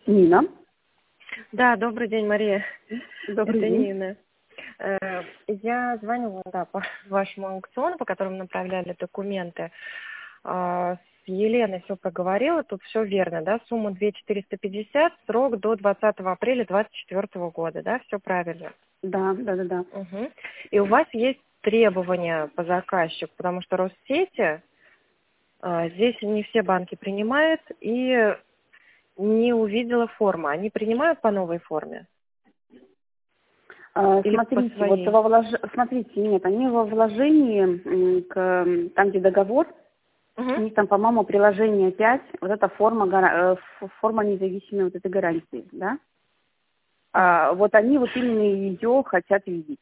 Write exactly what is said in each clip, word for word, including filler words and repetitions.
Нина. Да, добрый день, Мария. Добрый Это день. Нина. Э, Я звоню да, по вашему аукциону, по которому направляли документы. А, С Еленой все проговорила, тут все верно, да? Сумма две тысячи четыреста пятьдесят, срок до двадцатого апреля двадцать четвёртого года, да? Все правильно. Да, да, да, да. Угу. И у вас есть требования по заказчику, потому что Россети а, здесь не все банки принимают, и не увидела формы. Они принимают по новой форме? А, Или по Смотрите, вот своей? во влож... смотрите, нет, они во вложении, м, к, м, там, где договор, у Угу. них там, по-моему, приложение пять, вот эта форма, гара- э, ф- форма независимой вот этой гарантии, да? А, вот они вот именно ее хотят видеть.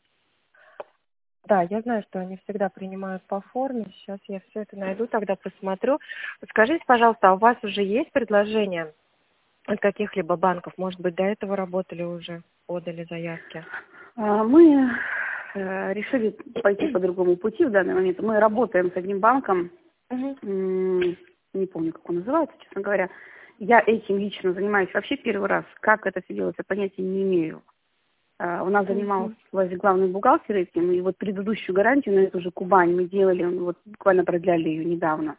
Да, я знаю, что они всегда принимают по форме. Сейчас я все это найду, тогда посмотрю. Скажите, пожалуйста, а у вас уже есть предложения от каких-либо банков? Может быть, до этого работали уже, подали заявки? А, Мы э, решили пойти по другому пути в данный момент. Мы работаем с одним банком, Угу. м, не помню, как он называется, честно говоря. Я этим лично занимаюсь вообще первый раз. Как это все делается, понятия не имею. А, У нас занимался Угу. главный бухгалтер этим, и вот предыдущую гарантию на эту же Кубань мы делали, вот буквально продляли ее недавно.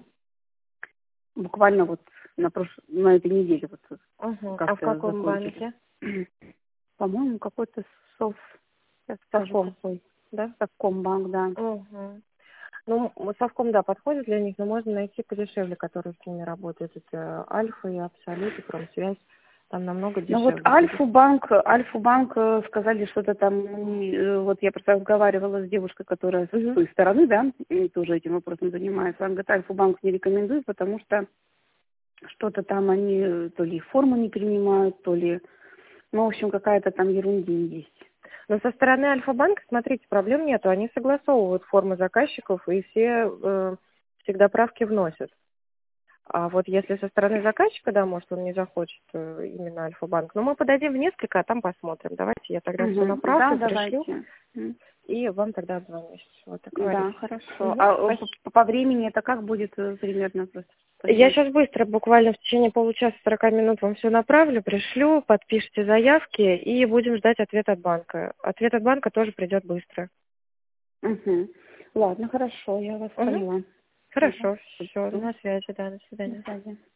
Буквально вот на, прош... на этой неделе вот Угу. А в как-то каком закончили. банке? По-моему, какой-то сов... Сейчас скажу, Совком, какой. да? Совкомбанк, да. Угу. Ну, м, Совком, да, подходит для них, но можно найти подешевле, которые с ними работают. Это Альфа и Абсолют, и Промсвязь. Там намного Ну вот дешевле будет. Альфа-банк, Альфа-банк э, сказали, что-то там, э, вот я просто разговаривала с девушкой, которая с Угу. той стороны, да, и тоже этим вопросом занимается. Она говорит, Альфа-банк не рекомендует, потому что что-то там они э, то ли форму не принимают, то ли, ну, в общем, какая-то там ерундень есть. Но со стороны Альфа-банка, смотрите, проблем нету. Они согласовывают формы заказчиков и все э, всегда правки вносят. А вот если со стороны заказчика, да, может, он не захочет э, именно Альфа-банк, но мы подадим в несколько, а там посмотрим. Давайте я тогда все Мгм. Да, направлю, пришлю, давайте. М. и вам тогда отзвонюсь. Вот, Да, договорились. хорошо. Мгм. А э, Спасибо. по, по времени это как будет э, примерно просто Я понимать? сейчас быстро, буквально в течение получаса сорока минут вам все направлю, пришлю, подпишите заявки и будем ждать ответ от банка. Ответ от банка тоже придет быстро. Угу. Ладно, хорошо, я вас Угу. поняла. Ага. Хорошо, все, Всё. на связи, да, до До свидания. связи.